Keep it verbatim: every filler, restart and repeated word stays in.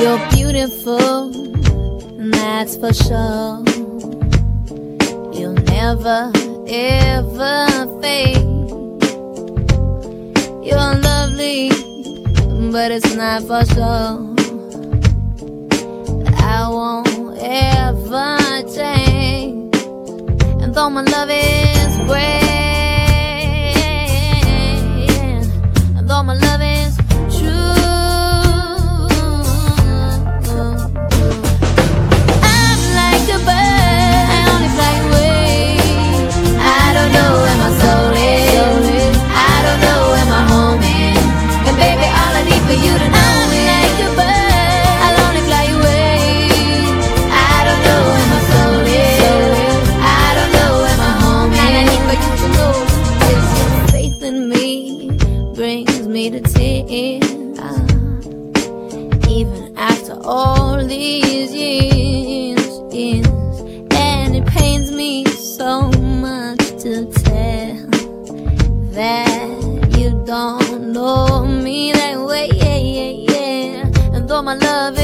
You're beautiful, and that's for sure. You'll never, ever fade. You're lovely, but it's not for sure. I won't ever change. And though my love is great, and though my love is true, I'm like a bird, I only fly away. I don't know where my soul is, I don't know where my home is. And baby, all I need for you to know is like a bird, I'll only fly away. I don't know where my soul is, I don't know where my home is. And I need for you to know is your faith in me brings me to tears. Even after all these years, years. And it pains me so much to tell that you don't know me that way, yeah, yeah, yeah. And though my love